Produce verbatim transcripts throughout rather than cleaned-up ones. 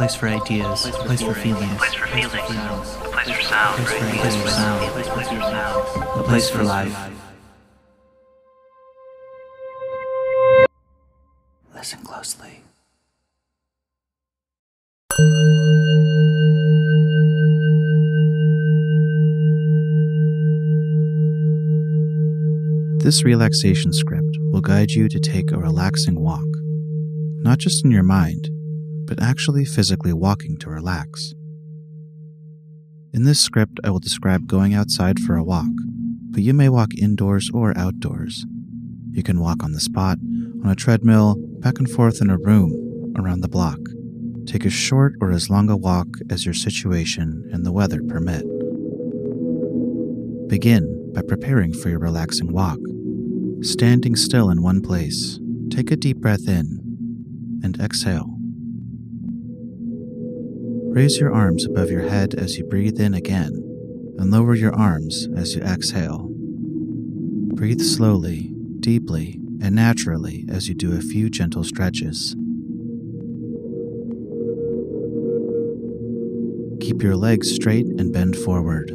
place for ideas, a place for feelings, a place for feelings, a place for sound, a place for sound, a place for sound, a place for life. Listen closely. This relaxation script will guide you to take a relaxing walk, not just in your mind, but actually physically walking to relax. In this script, I will describe going outside for a walk, but you may walk indoors or outdoors. You can walk on the spot, on a treadmill, back and forth in a room, around the block. Take as short or as long a walk as your situation and the weather permit. Begin by preparing for your relaxing walk. Standing still in one place, take a deep breath in and exhale. Raise your arms above your head as you breathe in again, and lower your arms as you exhale. Breathe slowly, deeply, and naturally as you do a few gentle stretches. Keep your legs straight and bend forward.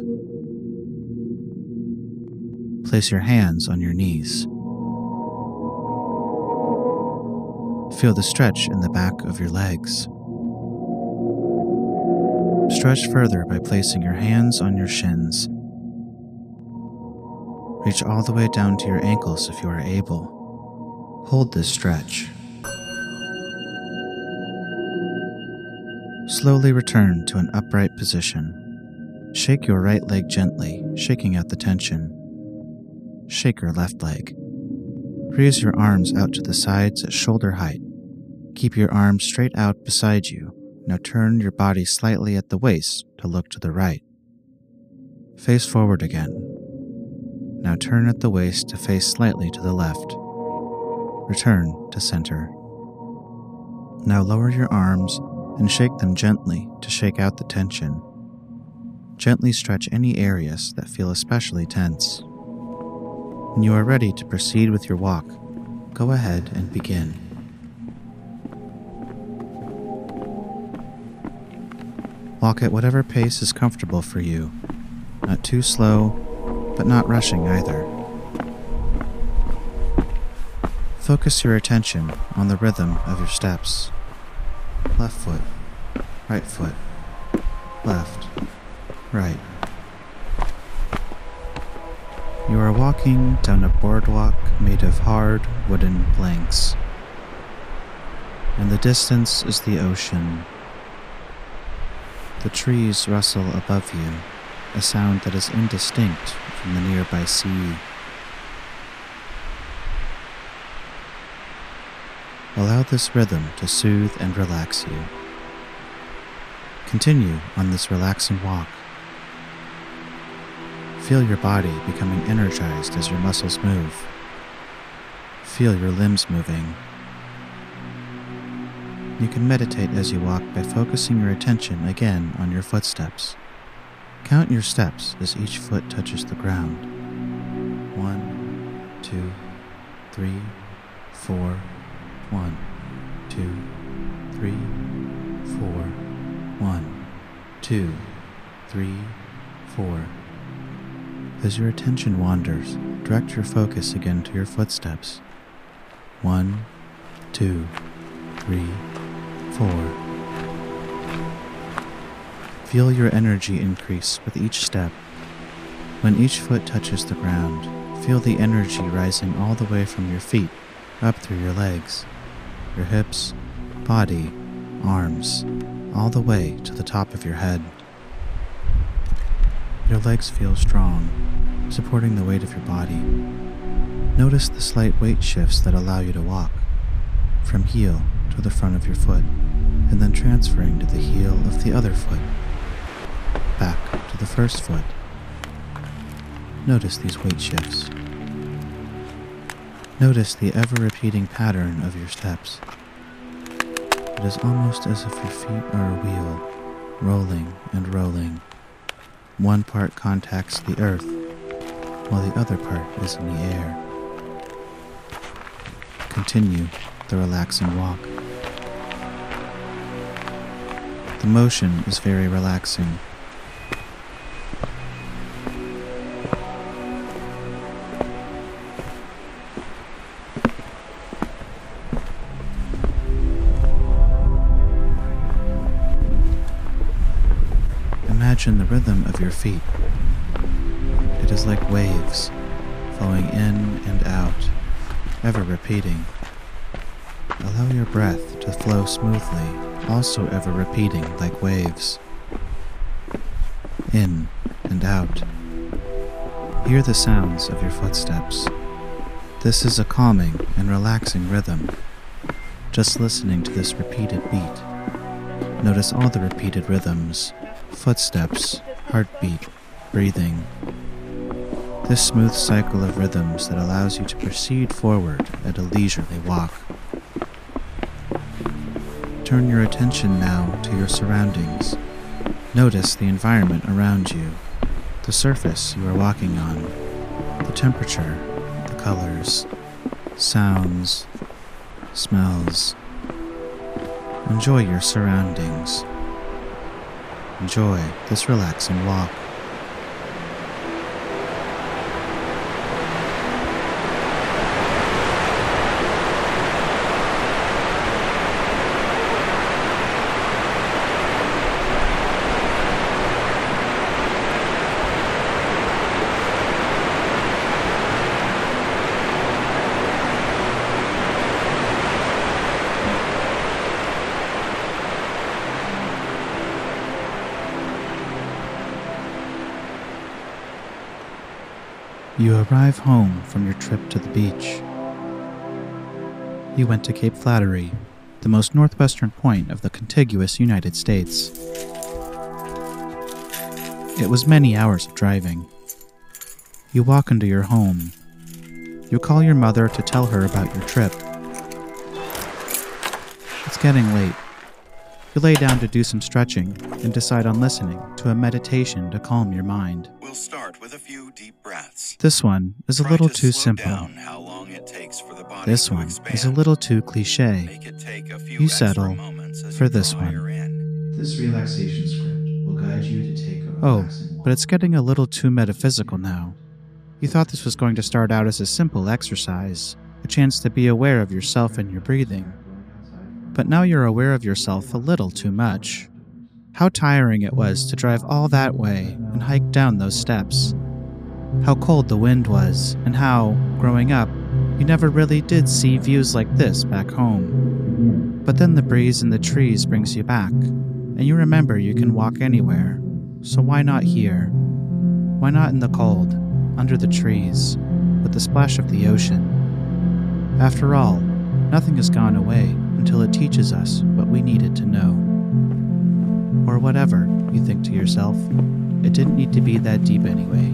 Place your hands on your knees. Feel the stretch in the back of your legs. Stretch further by placing your hands on your shins. Reach all the way down to your ankles if you are able. Hold this stretch. Slowly return to an upright position. Shake your right leg gently, shaking out the tension. Shake your left leg. Raise your arms out to the sides at shoulder height. Keep your arms straight out beside you. Now turn your body slightly at the waist to look to the right. Face forward again. Now turn at the waist to face slightly to the left. Return to center. Now lower your arms and shake them gently to shake out the tension. Gently stretch any areas that feel especially tense. When you are ready to proceed with your walk, go ahead and begin. Walk at whatever pace is comfortable for you, not too slow, but not rushing either. Focus your attention on the rhythm of your steps. Left foot, right foot, left, right. You are walking down a boardwalk made of hard wooden planks. In the distance is the ocean. The trees rustle above you, a sound that is indistinct from the nearby sea. Allow this rhythm to soothe and relax you. Continue on this relaxing walk. Feel your body becoming energized as your muscles move. Feel your limbs moving. You can meditate as you walk by focusing your attention again on your footsteps. Count your steps as each foot touches the ground. One, two, three, four, one, two, three, four, one, two, three, four. As your attention wanders, direct your focus again to your footsteps. One, two, three, four. Feel your energy increase with each step. When each foot touches the ground, feel the energy rising all the way from your feet, up through your legs, your hips, body, arms, all the way to the top of your head. Your legs feel strong, supporting the weight of your body. Notice the slight weight shifts that allow you to walk, from heel to the front of your foot, and then transferring to the heel of the other foot, back to the first foot. Notice these weight shifts. Notice the ever-repeating pattern of your steps. It is almost as if your feet are a wheel, rolling and rolling. One part contacts the earth, while the other part is in the air. Continue the relaxing walk. The motion is very relaxing. Imagine the rhythm of your feet. It is like waves, flowing in and out, ever repeating. Allow your breath to flow smoothly, also ever repeating like waves. In and out. Hear the sounds of your footsteps. This is a calming and relaxing rhythm. Just listening to this repeated beat. Notice all the repeated rhythms, footsteps, heartbeat, breathing. This smooth cycle of rhythms that allows you to proceed forward at a leisurely walk. Turn your attention now to your surroundings. Notice the environment around you, the surface you are walking on, the temperature, the colors, sounds, smells. Enjoy your surroundings. Enjoy this relaxing walk. You arrive home from your trip to the beach. You went to Cape Flattery, the most northwestern point of the contiguous United States. It was many hours of driving. You walk into your home. You call your mother to tell her about your trip. It's getting late. You lay down to do some stretching and decide on listening to a meditation to calm your mind. We'll start with a few deep breaths. This one is a Try little to too slow simple. down how long it takes for the body This to one expand. is a little too cliche. Make it take a few You extra settle moments as for you this draw one. your in. This relaxation script will guide you to take a Oh, relaxing walk. but it's getting a little too metaphysical now. You thought this was going to start out as a simple exercise, a chance to be aware of yourself and your breathing. But now you're aware of yourself a little too much. How tiring it was to drive all that way and hike down those steps. How cold the wind was, and how, growing up, you never really did see views like this back home. But then the breeze in the trees brings you back, and you remember you can walk anywhere. So why not here? Why not in the cold, under the trees, with the splash of the ocean? After all, nothing has gone away until it teaches us what we needed to know. Or whatever, you think to yourself. It didn't need to be that deep anyway.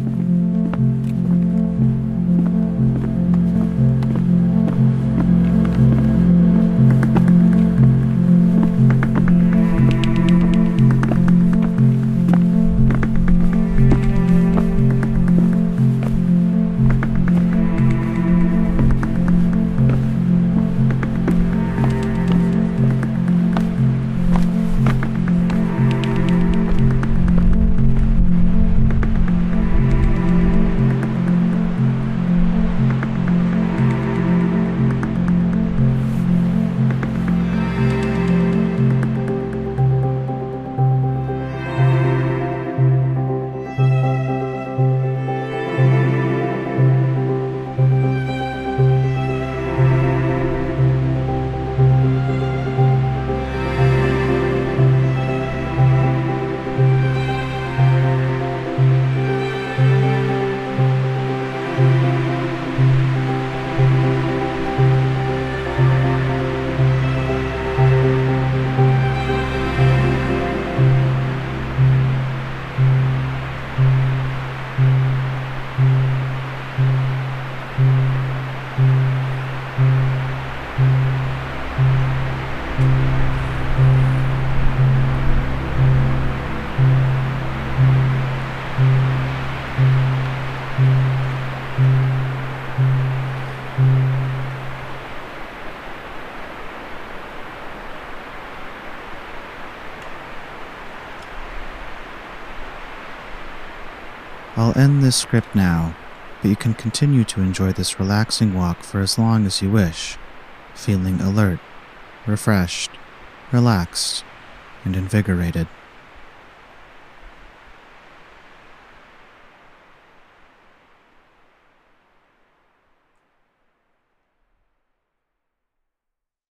I'll end this script now, but you can continue to enjoy this relaxing walk for as long as you wish, feeling alert, refreshed, relaxed, and invigorated.